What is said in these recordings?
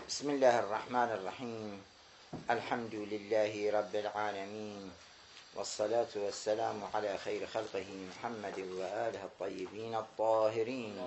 بسم الله الرحمن الرحيم. الحمد لله رب العالمين، والصلاة والسلام على خير خلقه محمد وآله الطيبين الطاهرين.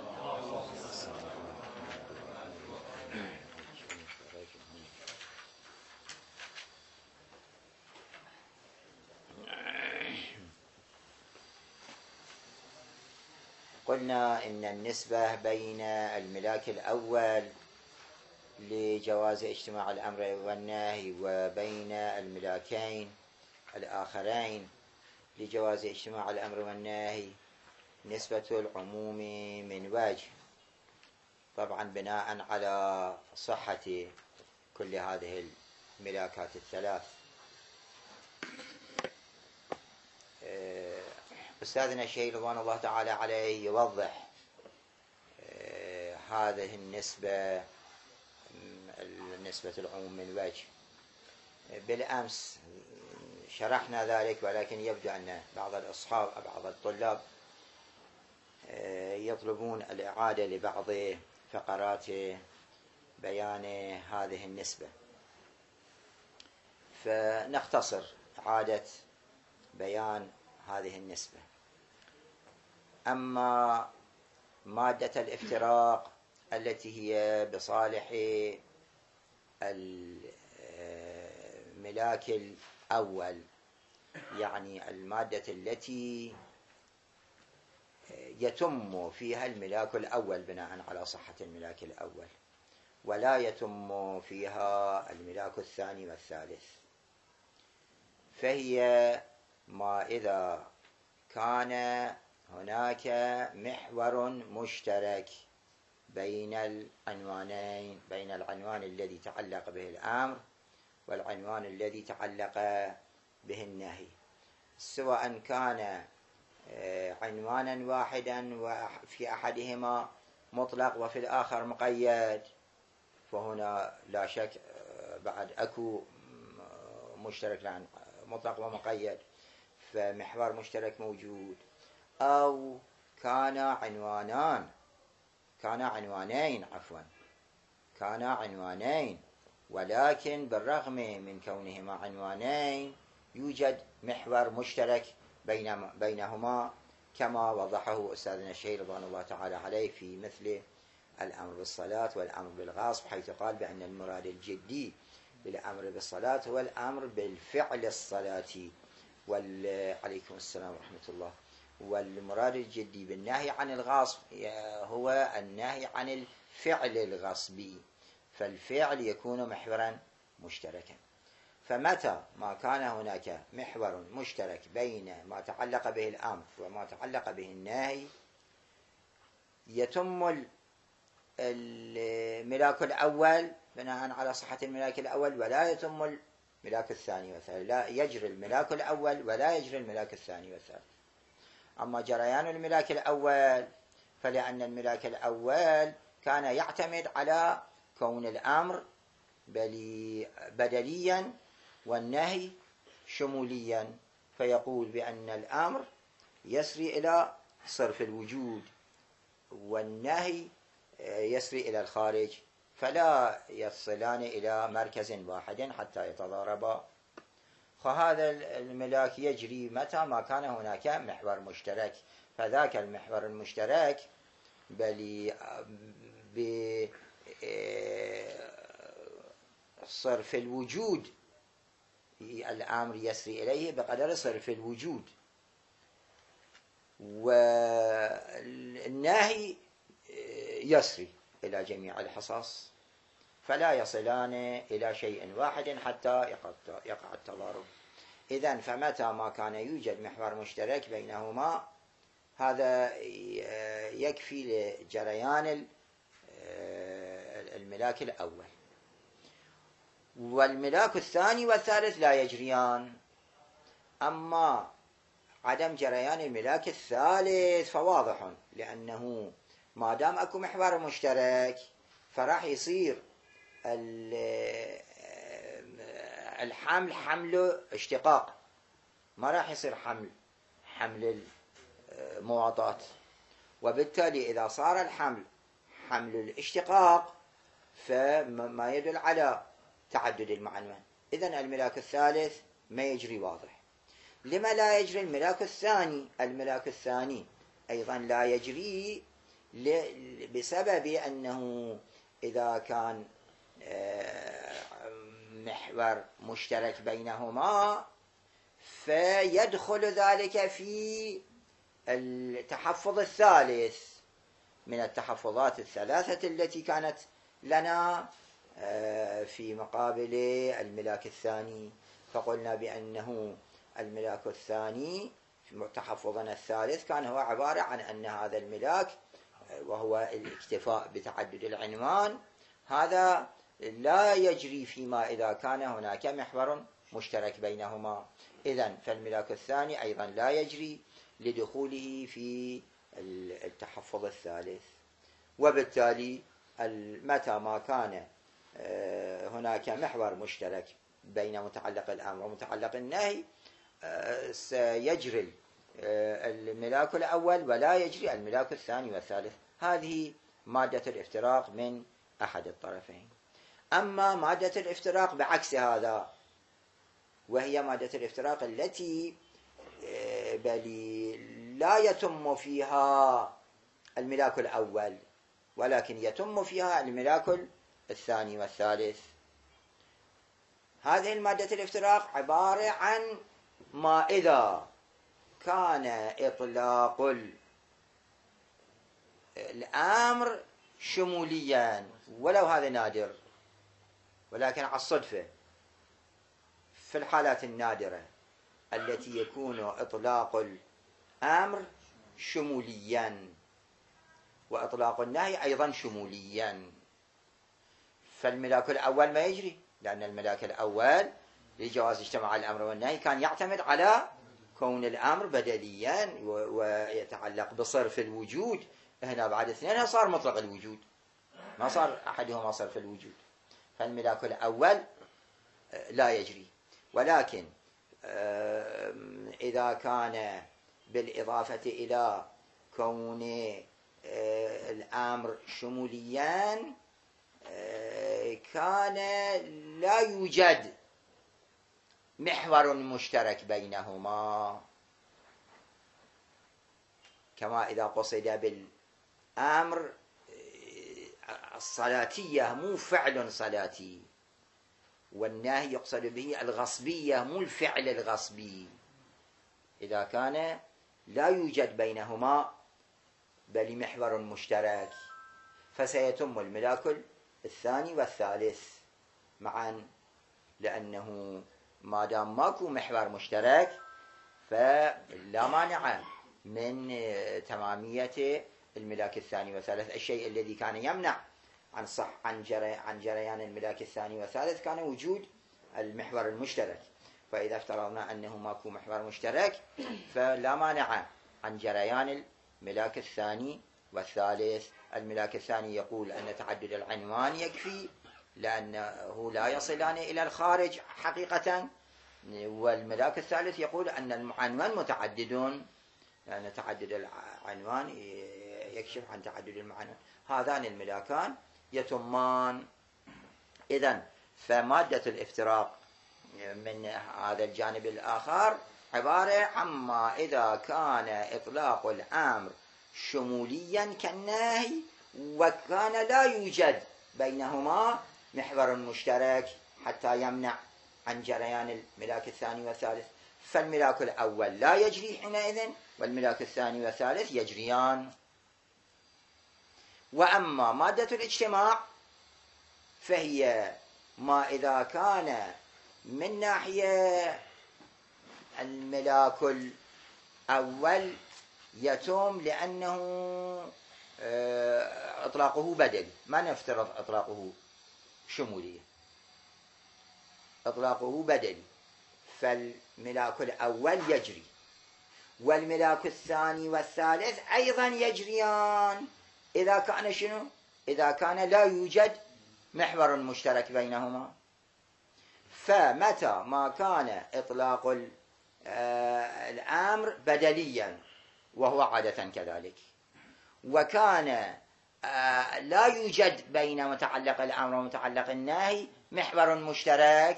قلنا إن النسبة بين الملاك الأول لجواز اجتماع الأمر والنهي وبين الملاكين الآخرين لجواز اجتماع الأمر والنهي نسبة العموم من وجه، طبعا بناء على صحة كل هذه الملاكات الثلاث. أستاذنا الشيخ رضوان الله تعالى عليه يوضح هذه نسبة العموم من وجه. بالأمس شرحنا ذلك، ولكن يبدو أن بعض الأصحاب أو بعض الطلاب يطلبون الإعادة لبعض فقرات بيان هذه النسبة، فنختصر إعادة بيان هذه النسبة. أما مادة الافتراق التي هي بصالح الملاك الأول، يعني المادة التي يتم فيها الملاك الأول بناء على صحة الملاك الأول، ولا يتم فيها الملاك الثاني والثالث، فهي ما إذا كان هناك محور مشترك بين العنوانين، بين العنوان الذي تعلق به الأمر والعنوان الذي تعلق به النهي، سواء كان عنوانا واحدا وفي أحدهما مطلق وفي الآخر مقيد، فهنا لا شك بعد أكو مشترك مطلق ومقيد، فمحور مشترك موجود. أو كان عنوانين ولكن بالرغم من كونهما عنوانين يوجد محور مشترك بينهما، كما وضحه أستاذنا الشيخ رضوان الله تعالى عليه في مثل الأمر بالصلاة والأمر بالغصب، حيث قال بأن المراد الجدي بالأمر بالصلاة هو الأمر بالفعل الصلاتي، عليكم السلام ورحمة الله، والمراد الجدي بالنهي عن الغصب هو النهي عن الفعل الغصبي، فالفعل يكون محورا مشتركا. فمتى ما كان هناك محور مشترك بين ما تعلق به الأمر وما تعلق به النهي، يتم الملاك الأول بناء على صحة الملاك الأول، ولا يتم الملاك الثاني والثالث، لا يجري الملاك الأول ولا يجري الملاك الثاني والثالث. أما جريان الملاك الأول فلأن الملاك الأول كان يعتمد على كون الأمر بدليا والنهي شموليا، فيقول بأن الأمر يسري إلى صرف الوجود والنهي يسري إلى الخارج، فلا يصلان إلى مركز واحد حتى يتضاربا. فهذا الملاك يجري متى ما كان هناك محور مشترك، فذاك المحور المشترك بصرف الوجود الأمر يسري إليه بقدر صرف الوجود، والنهي يسري إلى جميع الحصص، فلا يصلان إلى شيء واحد حتى يقع التضارب. إذن فمتى ما كان يوجد محور مشترك بينهما، هذا يكفي لجريان الملاك الأول. والملاك الثاني والثالث لا يجريان. أما عدم جريان الملاك الثالث فواضح، لأنه ما دام أكو محور مشترك فراح يصير الحمل حمل اشتقاق، ما راح يصير حمل المواطات، وبالتالي إذا صار الحمل حمل الاشتقاق فما يدل على تعدد المعنون. إذن الملاك الثالث ما يجري واضح. لما لا يجري الملاك الثاني؟ الملاك الثاني أيضا لا يجري بسبب أنه إذا كان محور مشترك بينهما فيدخل ذلك في التحفظ الثالث من التحفظات الثلاثة التي كانت لنا في مقابل الملاك الثاني. فقلنا بأنه الملاك الثاني في تحفظنا الثالث كان هو عبارة عن أن هذا الملاك وهو الاكتفاء بتعدد العنوان هذا لا يجري فيما إذا كان هناك محور مشترك بينهما. إذن فالملاك الثاني أيضا لا يجري لدخوله في التحفظ الثالث. وبالتالي متى ما كان هناك محور مشترك بين متعلق الأمر ومتعلق النهي سيجري الملاك الأول ولا يجري الملاك الثاني والثالث. هذه مادة الافتراق من أحد الطرفين. أما مادة الافتراق بعكس هذا، وهي مادة الافتراق التي بل لا يتم فيها الملاك الأول ولكن يتم فيها الملاك الثاني والثالث. هذه المادة الافتراق عبارة عن ما إذا كان إطلاق الأمر شموليا ولو هذا نادر، ولكن على الصدفة في الحالات النادرة التي يكون إطلاق الأمر شموليا وإطلاق النهي أيضا شموليا، فالملاك الأول ما يجري، لأن الملاك الأول لجواز اجتماع الأمر والنهي كان يعتمد على كون الأمر بدليا ويتعلق بصرف الوجود. هنا بعد اثنين صار مطلق الوجود، ما صار أحدهما صرف الوجود، فالملاك الأول لا يجري. ولكن إذا كان بالإضافة إلى كون الأمر شموليا كان لا يوجد محور مشترك بينهما، كما إذا قصد بالأمر الصلاتية مو فعل صلاتي، والنهي يقصد به الغصبية مو الفعل الغصبي. إذا كان لا يوجد بينهما بل محور مشترك فسيتم الملاك الثاني والثالث معا، لأنه ما دام ماكو محور مشترك فلا مانع من تمامية الملاك الثاني والثالث. الشيء الذي كان يمنع عن جريان الملاك الثاني والثالث كان وجود المحور المشترك. فإذا افترضنا أنه ماكو محور مشترك فلا مانع عن جريان الملاك الثاني والثالث. الملاك الثاني يقول أن تعدد العنوان يكفي لأنه لا يصلان إلى الخارج حقيقة، والملاك الثالث يقول أن العنوان متعدد لأن تعدد العنوان يكشف عن تعدد المعنى. هذان الملاكان يتمان. إذن فمادة الافتراق من هذا الجانب الآخر عبارة عما إذا كان إطلاق الأمر شموليا كالنهي وكان لا يوجد بينهما محور مشترك حتى يمنع عن جريان الملاك الثاني والثالث، فالملاك الأول لا يجري حينئذ والملاك الثاني والثالث يجريان. وأما مادة الاجتماع فهي ما إذا كان من ناحية الملاك الأول يتم لأنه إطلاقه بدلي، ما نفترض إطلاقه شمولي، إطلاقه بدلي، فالملاك الأول يجري والملاك الثاني والثالث أيضا يجريان إذا كان شنو؟ إذا كان لا يوجد محور مشترك بينهما. فمتى ما كان إطلاق الأمر بدليا وهو عادة كذلك، وكان لا يوجد بين متعلق الأمر ومتعلق النهي محور مشترك،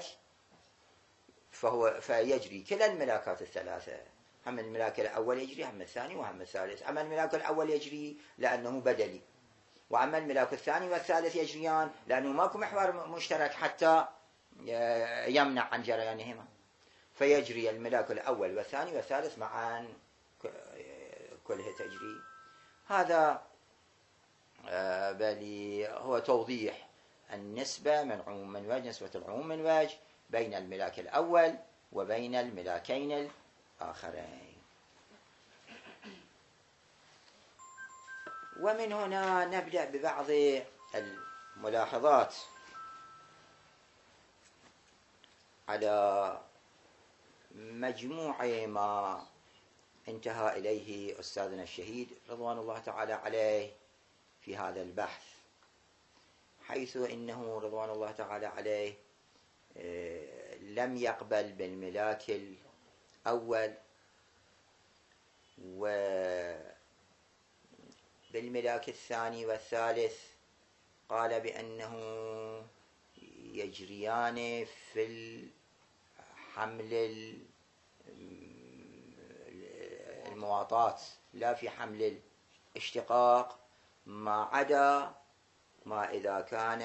فيجري كلا الملاكات الثلاثة، هم الملاك الأول يجري، هم الثاني، وهم الثالث. أما الملاك الأول يجري لأنه بدلي، وأما الملاك الثاني والثالث يجريان لأنه ماكو محور مشترك حتى يمنع عن جريانهما، فيجري الملاك الأول والثاني والثالث معا كلها تجري. هذا بل هو توضيح النسبة من عموم من وجه، نسبة العموم من وجه بين الملاك الأول وبين الملاكين الآخرين. ومن هنا نبدأ ببعض الملاحظات على مجموع ما انتهى إليه أستاذنا الشهيد رضوان الله تعالى عليه في هذا البحث، حيث إنه رضوان الله تعالى عليه لم يقبل بالملاك الأول، وبالملاك الثاني والثالث قال بأنه يجريان في الحمل المواطاة لا في حمل الاشتقاق، ما عدا ما إذا كان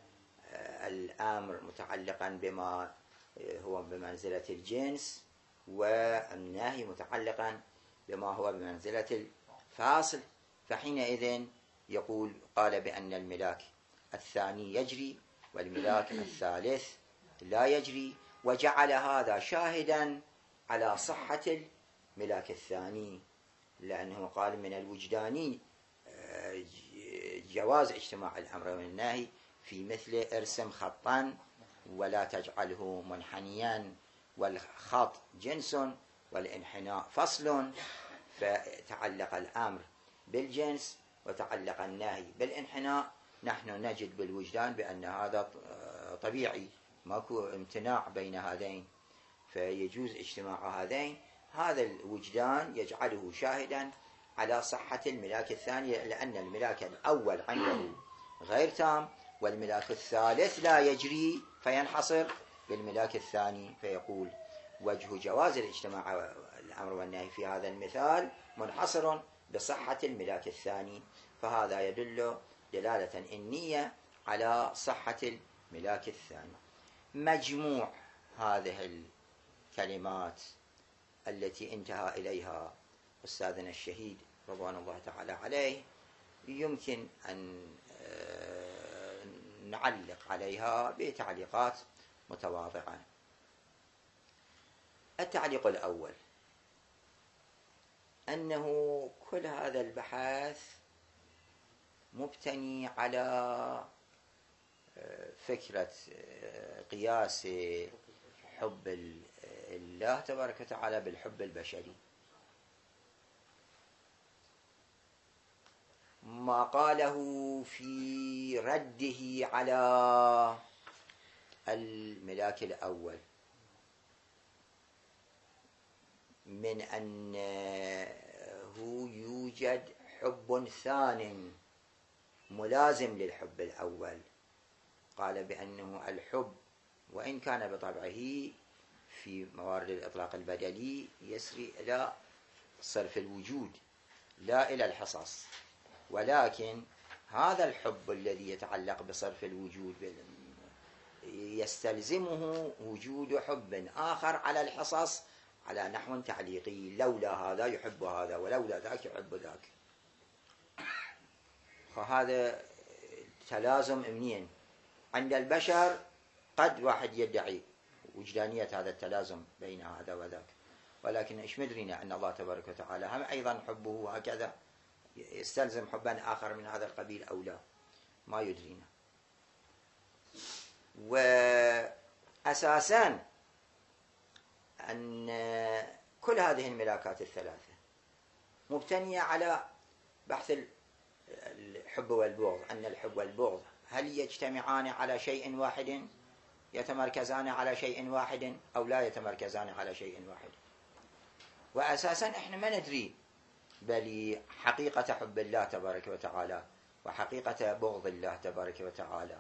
الأمر متعلقا بما هو بمنزلة الجنس، والنهي متعلقا بما هو بمنزلة الفاصل، فحينئذ يقول قال بأن الملاك الثاني يجري والملاك الثالث لا يجري، وجعل هذا شاهدا على صحة الملاك الثاني، لأنه قال من الوجداني جواز اجتماع الأمر والنهي في مثل ارسم خطا ولا تجعله منحنيا، والخط جنس والانحناء فصل، فتعلق الأمر بالجنس وتعلق النهي بالانحناء. نحن نجد بالوجدان بأن هذا طبيعي، ماكو امتناع بين هذين، فيجوز اجتماع هذين. هذا الوجدان يجعله شاهدا على صحة الملاك الثاني، لأن الملاك الأول عنده غير تام، والملاك الثالث لا يجري فينحصر بالملاك الثاني، فيقول وجه جواز الاجتماع الأمر والنهي في هذا المثال منحصر بصحة الملاك الثاني، فهذا يدل دلالة إنية على صحة الملاك الثاني. مجموع هذه الكلمات التي انتهى إليها أستاذنا الشهيد رضوان الله تعالى عليه يمكن أن نعلق عليها بتعليقات متواضعة. التعليق الأول أنه كل هذا البحث مبتني على فكرة قياس حب الله تبارك وتعالى بالحب البشري. ما قاله في رده على الملاك الأول من أنه يوجد حب ثان ملازم للحب الأول، قال بأنه الحب وإن كان بطبعه في موارد الإطلاق البدلي يسري إلى صرف الوجود لا إلى الحصص، ولكن هذا الحب الذي يتعلق بصرف الوجود يستلزمه وجود حب آخر على الحصص على نحو تعليقي، لولا هذا يحب هذا ولولا ذاك يحب ذاك. فهذا تلازم منين عند البشر؟ قد واحد يدعي وجدانية هذا التلازم بين هذا وذاك، ولكن إيش مدرينا أن الله تبارك وتعالى هم أيضا حبه هكذا يستلزم حبا آخر من هذا القبيل أو لا، ما يدرينا. وأساسا أن كل هذه الملاكات الثلاثة مبتنية على بحث الحب والبغض، أن الحب والبغض هل يجتمعان على شيء واحد، يتمركزان على شيء واحد أو لا يتمركزان على شيء واحد. وأساسا إحنا ما ندري بل حقيقة حب الله تبارك وتعالى وحقيقة بغض الله تبارك وتعالى.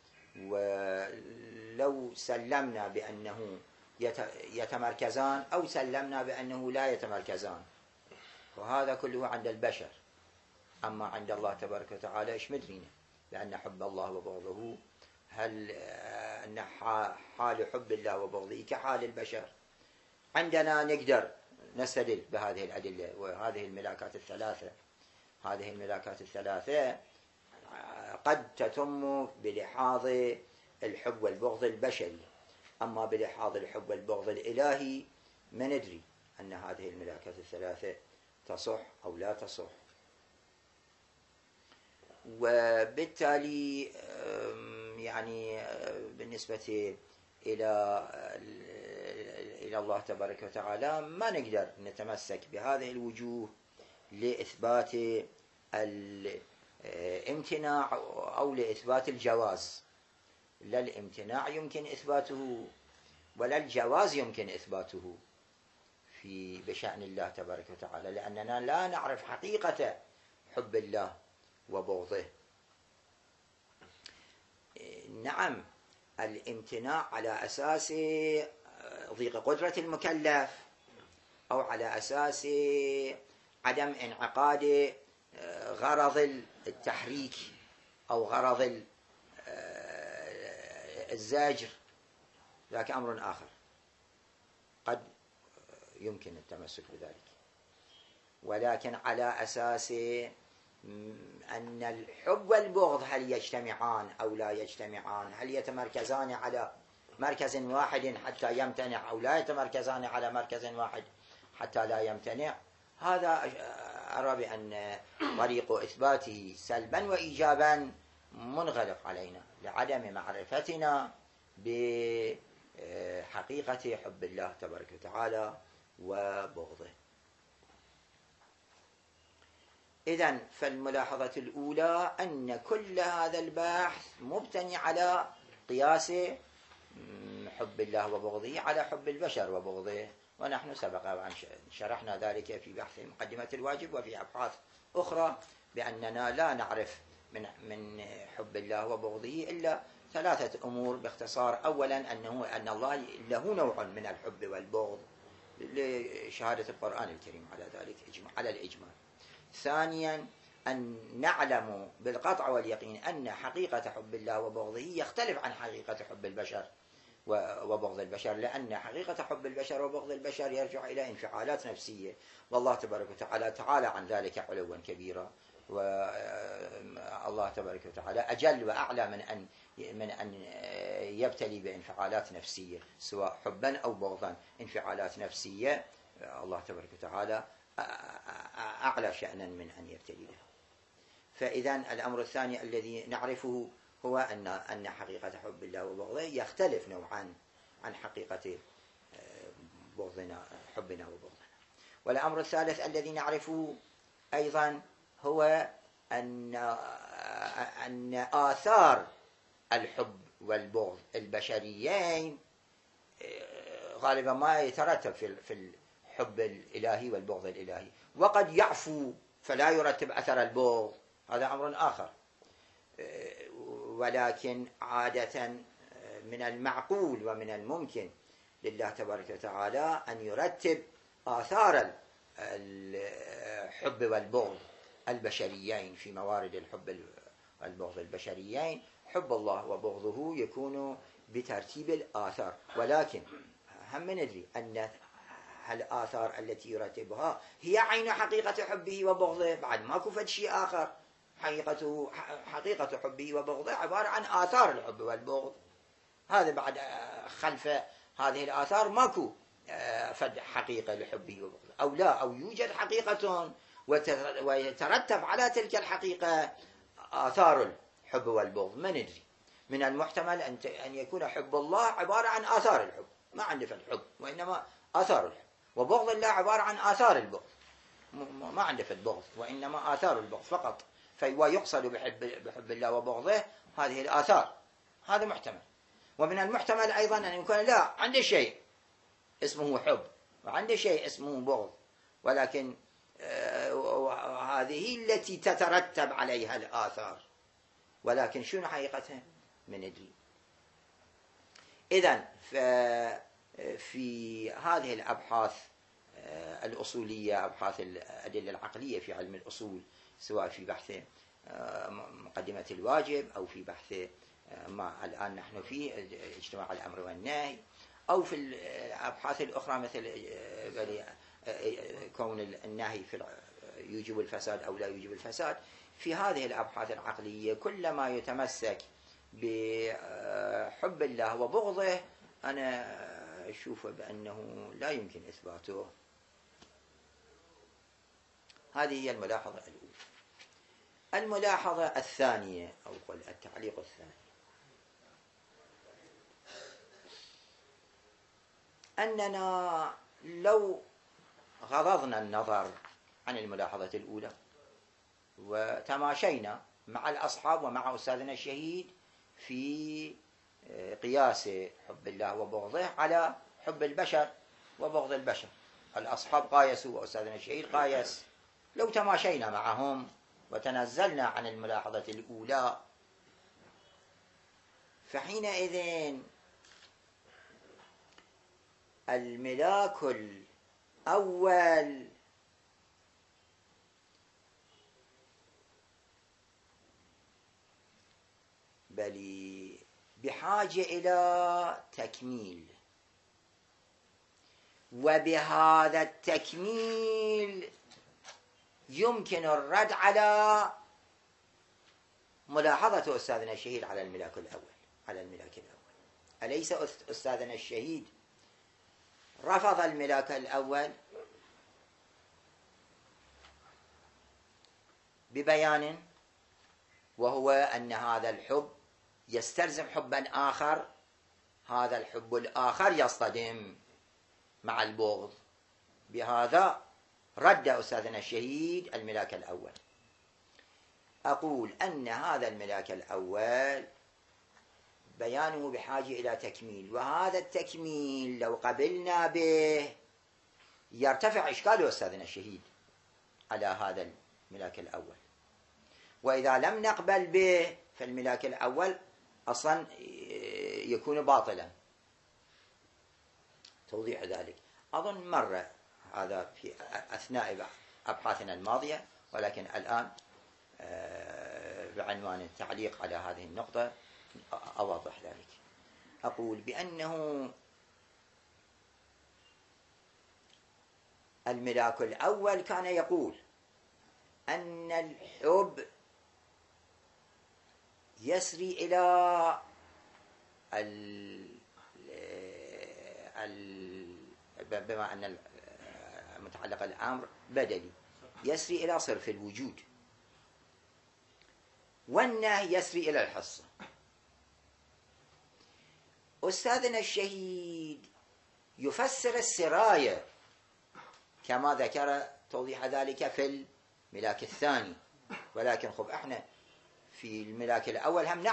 ولو سلمنا بأنه يتمركزان أو سلمنا بأنه لا يتمركزان، وهذا كله عند البشر. أما عند الله تبارك وتعالى إيش مدرينا بأن حب الله وبغضه، هل أن حال حب الله وبغضه كحال البشر؟ عندنا نقدر نستدل بهذه الأدلة وهذه الملاكات الثلاثة. هذه الملاكات الثلاثة قد تتم بلحاظ الحب والبغض البشري، أما بلحاظ الحب والبغض الإلهي ما ندري أن هذه الملاكات الثلاثة تصح أو لا تصح. وبالتالي يعني بالنسبة إلى الله تبارك وتعالى ما نقدر نتمسك بهذه الوجوه لإثبات الامتناع أو لإثبات الجواز. لا الامتناع يمكن إثباته ولا الجواز يمكن إثباته بشأن الله تبارك وتعالى، لأننا لا نعرف حقيقة حب الله وبغضه. نعم، الامتناع على أساس ضيق قدرة المكلف أو على أساس عدم انعقاد غرض التحريك أو غرض الزجر، ذاك أمر آخر قد يمكن التمسك بذلك. ولكن على أساس أن الحب والبغض هل يجتمعان أو لا يجتمعان، هل يتمركزان على مركز واحد حتى يمتنع أو لا يتمركزان على مركز واحد حتى لا يمتنع، هذا أرى بأن طريق إثباته سلبا وإيجابا منغلق علينا لعدم معرفتنا بحقيقة حب الله تبارك وتعالى وبغضه. إذن فالملاحظة الأولى أن كل هذا البحث مبتني على قياس حب الله وبغضه على حب البشر وبغضه، ونحن سبق وأن شرحنا ذلك في بحث مقدمة الواجب وفي أبحاث أخرى بأننا لا نعرف من حب الله وبغضه إلا ثلاثة أمور باختصار. أولا أن الله له نوع من الحب والبغض لشهادة القرآن الكريم على ذلك على الإجمال. ثانيا أن نعلم بالقطع واليقين أن حقيقة حب الله وبغضه يختلف عن حقيقة حب البشر وبغض البشر، لأن حقيقة حب البشر وبغض البشر يرجع إلى انفعالات نفسية، والله تبارك وتعالى تعالى عن ذلك علوا كبيرا. والله تبارك وتعالى أجل وأعلى من أن يبتلي بانفعالات نفسية سواء حبا أو بغضا. انفعالات نفسية الله تبارك وتعالى أعلى شأنا من أن يبتلي بها. فإذا الأمر الثاني الذي نعرفه هو أن حقيقة حب الله وبغضه يختلف نوعا عن حقيقة حبنا وبغضنا. والأمر الثالث الذي نعرفه أيضا هو أن آثار الحب والبغض البشريين غالبا ما يترتب في الحب الإلهي والبغض الإلهي، وقد يعفو فلا يرتب أثر البغض، هذا أمر آخر. ولكن عادة من المعقول ومن الممكن لله تبارك وتعالى أن يرتب آثار الحب والبغض البشريين في موارد الحب والبغض البشريين. حب الله وبغضه يكون بترتيب الآثار، ولكن هم ندري أن الآثار التي يرتبها هي عين حقيقة حبه وبغضه، بعد ما كفت شيء آخر. حقيقة حبه وبغضه عبارة عن آثار الحب والبغض، هذا بعد خلف هذه الآثار ماكو فد حقيقة لحبه وبغضه، أو لا، أو يوجد حقيقة ويترتب على تلك الحقيقة آثار الحب والبغض. ما ندري، من المحتمل أن يكون حب الله عبارة عن آثار الحب، ما عنده في الحب وإنما آثار الحب، وبغض الله عبارة عن آثار البغض، ما عنده في البغض وإنما آثار البغض فقط. ويقصد بحب الله وبغضه هذه الآثار، هذا محتمل. ومن المحتمل أيضا أن يكون لا، عنده شيء اسمه حب وعنده شيء اسمه بغض، ولكن هذه التي تترتب عليها الآثار، ولكن شنو حقيقتها من ندري. إذن في هذه الأبحاث الأصولية، أبحاث الأدلة العقلية في علم الأصول، سواء في بحث مقدمة الواجب أو في بحث ما الآن نحن فيه اجتماع الأمر والنهي، أو في الأبحاث الأخرى مثل كون النهي يوجب الفساد أو لا يوجب الفساد، في هذه الأبحاث العقلية كلما يتمسك بحب الله وبغضه أنا أشوف بأنه لا يمكن إثباته. هذه هي الملاحظة الأولى. الملاحظة الثانية أو التعليق الثاني، أننا لو غضضنا النظر عن الملاحظة الأولى وتماشينا مع الأصحاب ومع أستاذنا الشهيد في قياس حب الله وبغضه على حب البشر وبغض البشر، الأصحاب قايسوا وأستاذنا الشهيد قايس، لو تماشينا معهم وتنزلنا عن الملاحظة الأولى، فحينئذ الملاك الأول بل بحاجة إلى تكميل، وبهذا التكميل يمكن الرد على ملاحظة أستاذنا الشهيد على الملاك الأول. أليس أستاذنا الشهيد رفض الملاك الأول ببيان، وهو أن هذا الحب يستلزم حبا آخر، هذا الحب الآخر يصطدم مع البغض، بهذا رد أستاذنا الشهيد الملاك الأول. أقول أن هذا الملاك الأول بيانه بحاجة إلى تكميل، وهذا التكميل لو قبلنا به يرتفع إشكال أستاذنا الشهيد على هذا الملاك الأول، وإذا لم نقبل به فالملاك الأول أصلا يكون باطلا. توضيح ذلك أظن مرة هذا في أثناء أبحاثنا الماضية، ولكن الآن بعنوان التعليق على هذه النقطة أوضح ذلك. أقول بأنه الملاك الأول كان يقول أن الحب يسري إلى بما أن متعلق الأمر بدلي، يسري إلى صرف الوجود، والنهي يسري إلى الحصة. أستاذنا الشهيد يفسر السراية كما ذكر توضيح ذلك في الملاك الثاني، ولكن خب احنا في الملاك الأول هم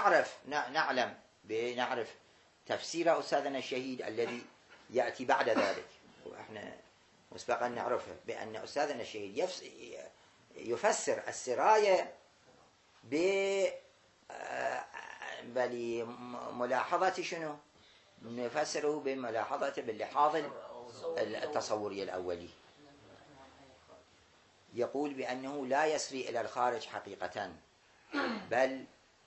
نعرف تفسير أستاذنا الشهيد الذي يأتي بعد ذلك، وإحنا مسبقا نعرفه بأن أستاذنا الشهيد يفسر السراية بملاحظة شنو؟ نفسره بملاحظة باللحاظ التصوري الأولي. يقول بأنه لا يسري إلى الخارج حقيقة، بل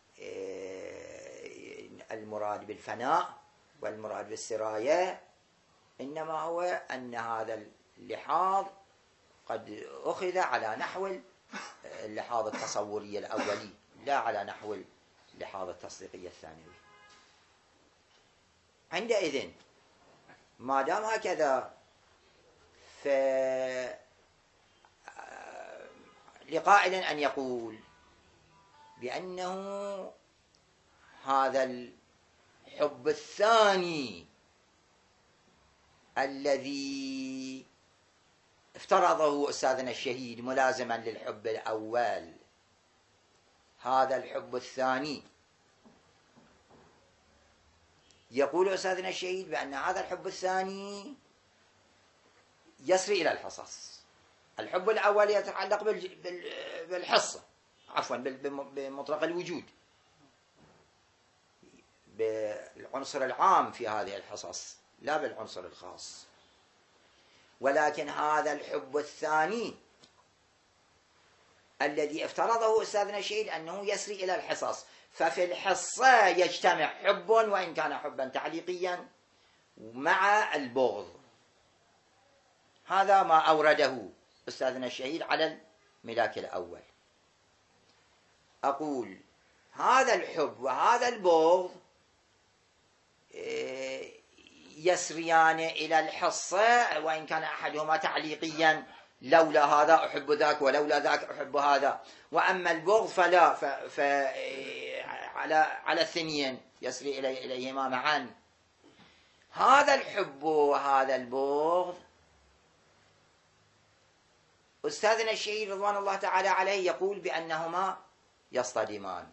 المراد بالفناء والمراد بالسراية إنما هو أن هذا اللحاظ قد أخذ على نحو اللحاظ التصوري الأولي، لا على نحو اللحاظ التصديقي الثانوي. عندئذ ما دام هكذا، لقائل أن يقول بأنه هذا الحب الثاني الذي افترضه أستاذنا الشهيد ملازما للحب الأول، هذا الحب الثاني يقول أستاذنا الشهيد بأن هذا الحب الثاني يسري إلى الحصص، الحب الأول يتعلق بالحصة، عفوا بمطلق الوجود، بالعنصر العام في هذه الحصص، لا بالعنصر الخاص. ولكن هذا الحب الثاني الذي افترضه أستاذنا الشهيد أنه يسري إلى الحصص، ففي الحصة يجتمع حب وإن كان حبا تعليقيا مع البغض. هذا ما أورده أستاذنا الشهيد على الملاك الأول. أقول هذا الحب وهذا البغض يسريان إلى الحصة وإن كان أحدهما تعليقيا، لولا هذا أحب ذاك ولولا ذاك أحب هذا. وأما البغض فلا، على الثنين يسري إليهما معا. هذا الحب وهذا البغض أستاذنا الشهيد رضوان الله تعالى عليه يقول بأنهما يصطدمان.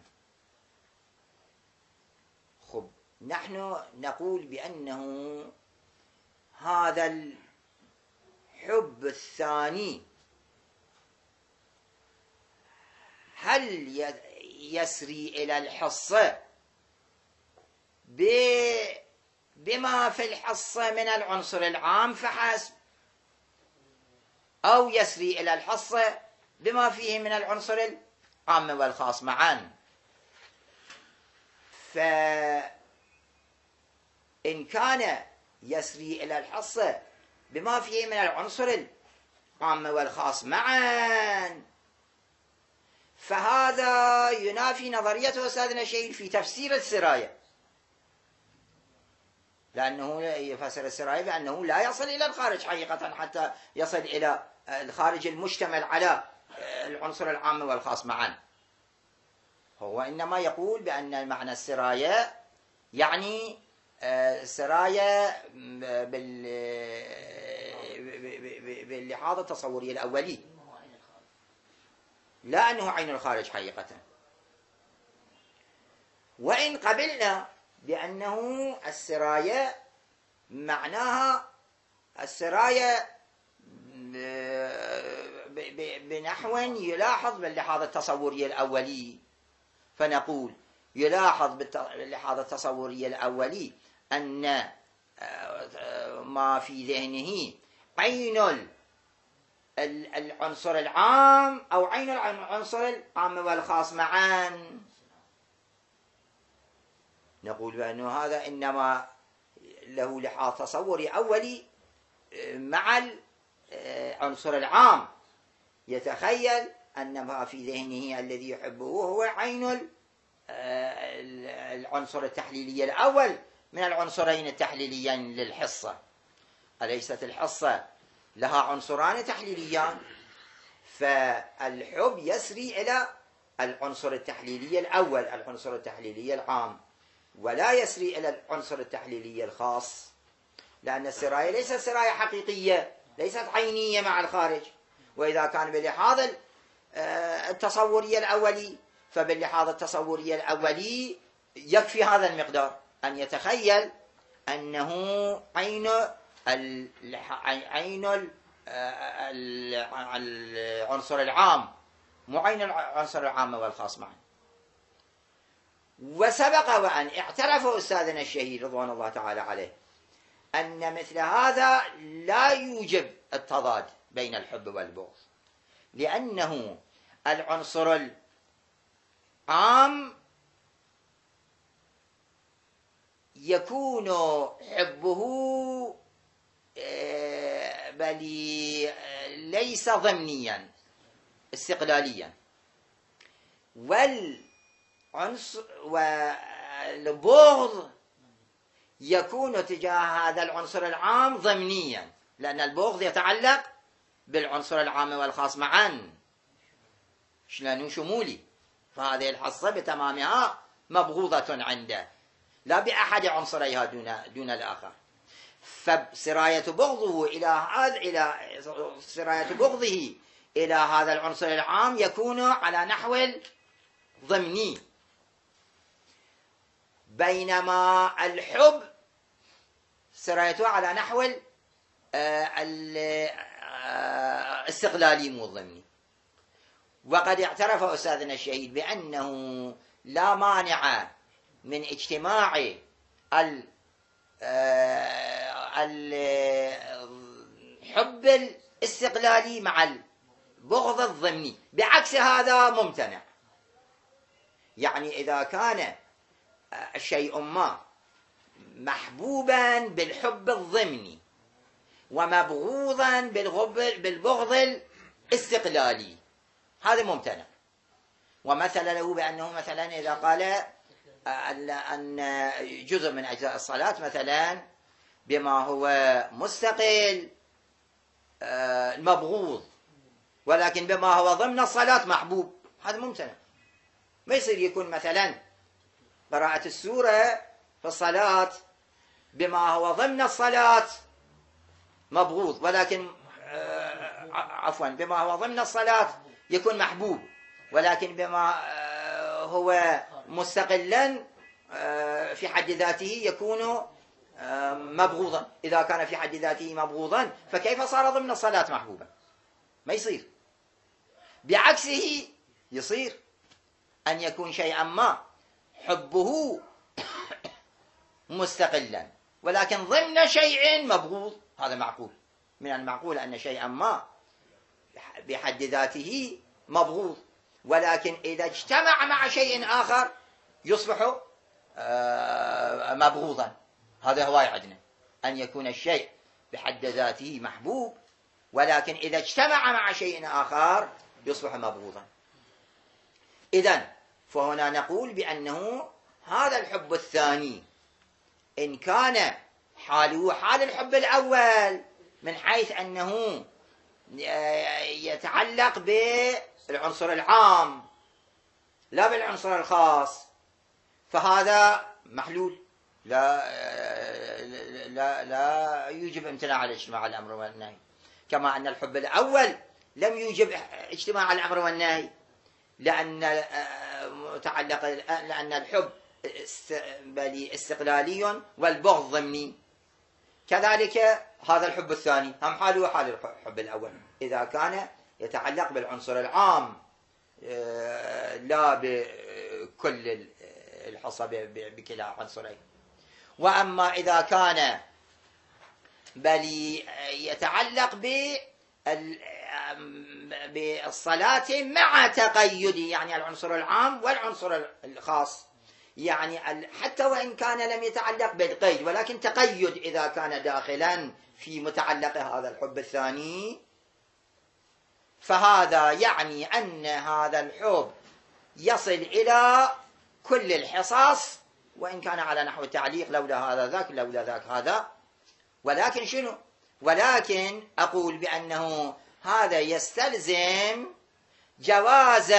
خب، نحن نقول بأنه هذا الحب الثاني هل يسري إلى الحصة بما في الحصة من العنصر العام فحسب، أو يسري إلى الحصة بما فيه من العنصر العام والخاص معا؟ فإن كان يسري إلى الحصة بما فيه من العنصر العام والخاص معا، فهذا ينافي نظرية أستاذنا الشهيد في تفسير السراية، لأنه يفسر السراية بأنه لا يصل إلى الخارج حقيقة حتى يصل إلى الخارج المشتمل على العنصر العام والخاص معا. هو إنما يقول بأن معنى السراية يعني سراية باللحاظ التصوري الأولي، لا أنه عين الخارج حقيقة. وإن قبلنا بأنه السراية معناها السراية بنحو يلاحظ باللحاظ التصوري الأولي، فنقول يلاحظ باللحاظ التصوري الأولي أن ما في ذهنه عين العنصر العام أو عين العنصر العام والخاص معا. نقول بأنه هذا إنما له لحاظ تصوري أولي مع العنصر العام، يتخيل أن ما في ذهنه الذي يحبه هو عين العنصر التحليلي الأول من العنصرين التحليليين للحصة. أليست الحصة لها عنصران تحليليان؟ فالحب يسري إلى العنصر التحليلي الأول، العنصر التحليلي العام، ولا يسري إلى العنصر التحليلي الخاص، لأن السراية ليست سراية حقيقية، ليست عينية مع الخارج. وإذا كان باللحاظ التصوري الأولي، فباللحاظ التصوري الأولي يكفي هذا المقدار أن يتخيل أنه عين العنصر العام، مو عين العنصر العام والخاص معا. وسبق وأن اعترف أستاذنا الشهيد رضوان الله تعالى عليه أن مثل هذا لا يوجب التضاد بين الحب والبغض، لأنه العنصر العام يكون حبه بل ليس ضمنيا استقلاليا، والبغض يكون تجاه هذا العنصر العام ضمنيا، لأن البغض يتعلق بالعنصر العام والخاص معا، لأنه شمولي. فهذه الحصة بتمامها مبغوضة عنده، لا بأحد عنصريها دون الآخر. فسراية بغضه إلى هذا العنصر العام يكون على نحو ضمني، بينما الحب سرايته على نحو استقلالي مو ضمني. وقد اعترف أستاذنا الشهيد بأنه لا مانع من اجتماع الحب الاستقلالي مع البغض الضمني، بعكس هذا ممتنع. يعني إذا كان شيء ما محبوبا بالحب الضمني ومبغوضا بالبغض الاستقلالي، هذا ممتنع. ومثل له بأنه مثلا إذا قال أن جزء من أجزاء الصلاة مثلا بما هو مستقل المبغوض، ولكن بما هو ضمن الصلاة محبوب، هذا ممتنع. ما يصير يكون مثلا قراءة السورة في الصلاة بما هو ضمن الصلاة مبغوض، ولكن عفوا بما هو ضمن الصلاة يكون محبوب، ولكن بما هو مستقلا في حد ذاته يكون مبغوضا. إذا كان في حد ذاته مبغوضا فكيف صار ضمن الصلاة محبوبا؟ ما يصير. بعكسه يصير أن يكون شيئا ما حبه مستقلا ولكن ضمن شيء مبغوض، هذا معقول. من المعقول أن شيئا ما بحد ذاته مبغوض، ولكن إذا اجتمع مع شيء آخر يصبح مبغوضا. هذا هو عندنا أن يكون الشيء بحد ذاته محبوب، ولكن إذا اجتمع مع شيء آخر يصبح مبغوضا. إذن فهنا نقول بأنه هذا الحب الثاني إن كان حاله حال الحب الأول من حيث أنه يتعلق بالعنصر العام لا بالعنصر الخاص، فهذا محلول لا يوجب امتناع الاجتماع الأمر والنهي، كما أن الحب الأول لم يوجب اجتماع الأمر والنهي لأن الحب استقلالي والبغض ضمني. كذلك هذا الحب الثاني هم حاله حال الحب الأول إذا كان يتعلق بالعنصر العام لا بكل الحصة بكلا عنصرين. وأما إذا كان بل يتعلق بالصلاة مع تقيد، يعني العنصر العام والعنصر الخاص، يعني حتى وإن كان لم يتعلق بالقيد ولكن تقيد إذا كان داخلا في متعلق هذا الحب الثاني، فهذا يعني أن هذا الحب يصل إلى كل الحصص، وإن كان على نحو التعليق لولا هذا ذاك لولا ذاك هذا. ولكن شنو؟ ولكن أقول بأنه هذا يستلزم جواز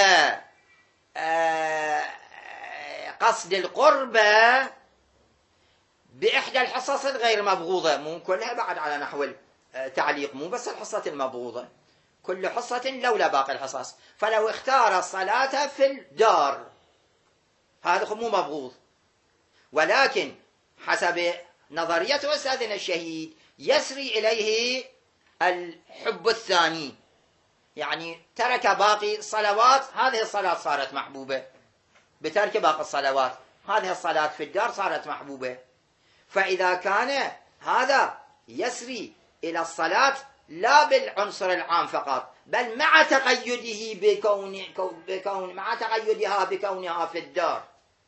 قصد القربة بإحدى الحصص الغير مبغوضة، مو كلها بعد على نحو التعليق، مو بس الحصة المبغوضة، كل حصة لولا باقي الحصص. فلو اختار الصلاة في الدار هذا مو مبغوض، ولكن حسب نظرية أستاذنا الشهيد يسري إليه الحب الثاني، يعني ترك باقي الصلوات، هذه الصلاة صارت محبوبة، بترك باقي الصلوات هذه الصلاة في الدار صارت محبوبة. فإذا كان هذا يسري إلى الصلاة لا بالعنصر العام فقط، بل مع تقيده مع تقيدها بكونها في الدار،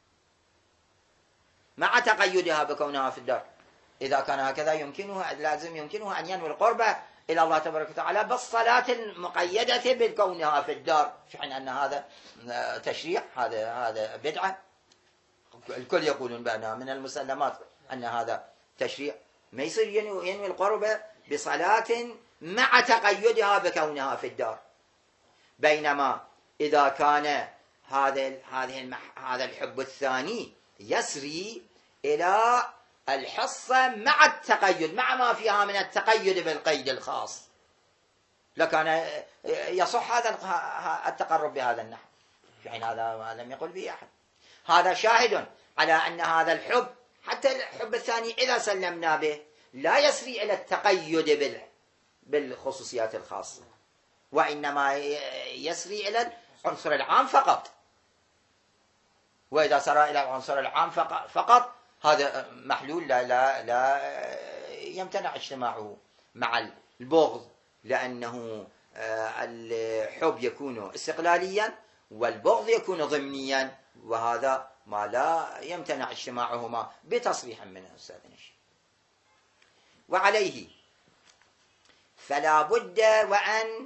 مع تقيدها بكونها في الدار، إذا كان هكذا يمكنه أن ينوي القربة إلى الله تبارك وتعالى بالصلاة المقيدة بكونها في الدار، في حين أن هذا تشريع، هذا بدعة. الكل يقولون بأنها من المسلمات أن هذا تشريع. ما يصير ينوي القربة بصلاة مع تقيدها بكونها في الدار. بينما إذا كان هذا الحب الثاني يسري إلى الحصة مع التقيد، مع ما فيها من التقيد بالقيد الخاص، لكان يصح هذا التقرب بهذا النحو، في حين هذا لم يقل به أحد. هذا شاهد على أن هذا الحب، حتى الحب الثاني إذا سلمنا به، لا يسري إلى التقيد بالخصوصيات الخاصة، وإنما يسري إلى العنصر العام فقط. وإذا سرى إلى العنصر العام فقط هذا محلول لا يمتنع اجتماعه مع البغض، لأنه الحب يكون استقلاليا والبغض يكون ضمنيا، وهذا ما لا يمتنع اجتماعهما بتصريح من أستاذنا الشيخ. وعليه فلا بد وأن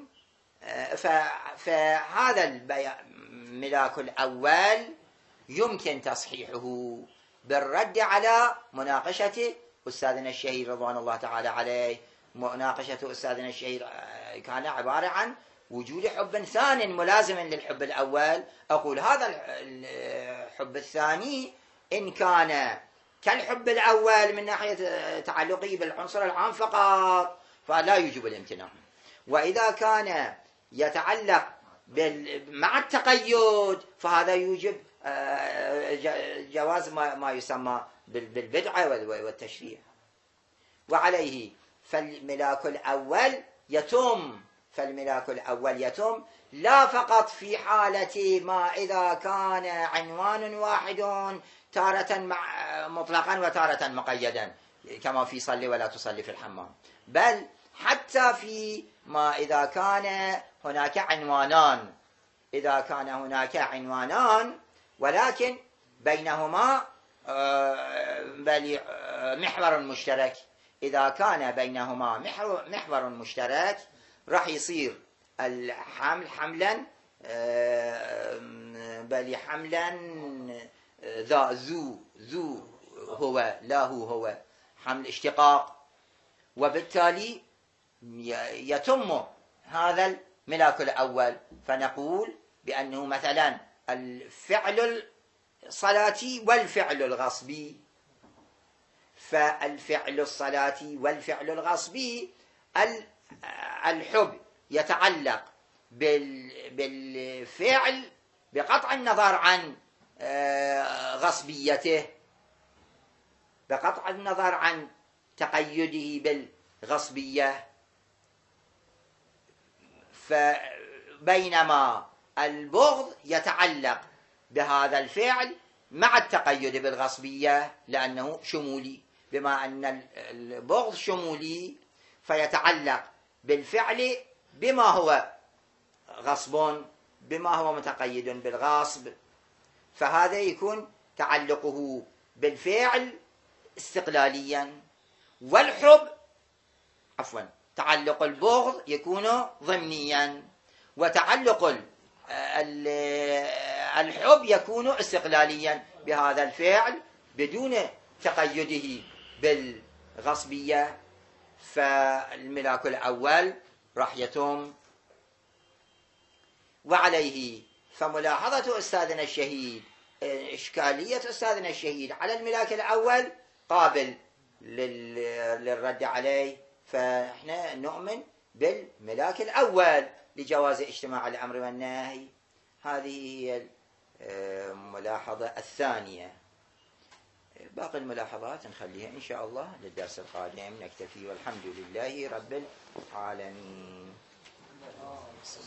فهذا الملاك الأول يمكن تصحيحه بالرد على مناقشة أستاذنا الشهير رضوان الله تعالى عليه. مناقشة أستاذنا الشهير كان عبارة عن وجود حب ثاني ملازم للحب الأول. أقول هذا الحب الثاني إن كان كالحب الأول من ناحية تعلقه بالعنصر العام فقط فلا يوجب الامتناع، وإذا كان يتعلق مع التقيد فهذا يوجب جواز ما يسمى بالبدعة والتشريع. وعليه فالملاك الأول يتم لا فقط في حالة ما إذا كان عنوان واحد تارة مطلقا وتارة مقيدا كما في صلي ولا تصلي في الحمام، بل حتى في ما إذا كان هناك عنوانان ولكن بينهما محور مشترك. إذا كان بينهما محور مشترك راح يصير الحمل حملا ذو هو لا هو حمل اشتقاق، وبالتالي يتم هذا الملاك الأول. فنقول بأنه مثلا الفعل الصلاتي والفعل الغصبي، فالفعل الصلاتي والفعل الغصبي الحب يتعلق بالفعل بقطع النظر عن غصبيته، بقطع النظر عن تقيده بالغصبية. فبينما البغض يتعلق بهذا الفعل مع التقيد بالغصبية لأنه شمولي، بما أن البغض شمولي فيتعلق بالفعل بما هو غصب، بما هو متقيد بالغصب، فهذا يكون تعلقه بالفعل استقلاليا. والحب تعلق البغض يكون ضمنيا، وتعلق الحب يكون استقلاليا بهذا الفعل بدون تقيده بالغصبية. فالملاك الأول راح يتم. وعليه فملاحظة أستاذنا الشهيد إشكالية أستاذنا الشهيد على الملاك الأول قابل للرد عليه، فإحنا نؤمن بالملاك الأول لجواز اجتماع الأمر والنهي. هذه هي الملاحظة الثانية. باقي الملاحظات نخليها إن شاء الله للدرس القادم. نكتفي والحمد لله رب العالمين.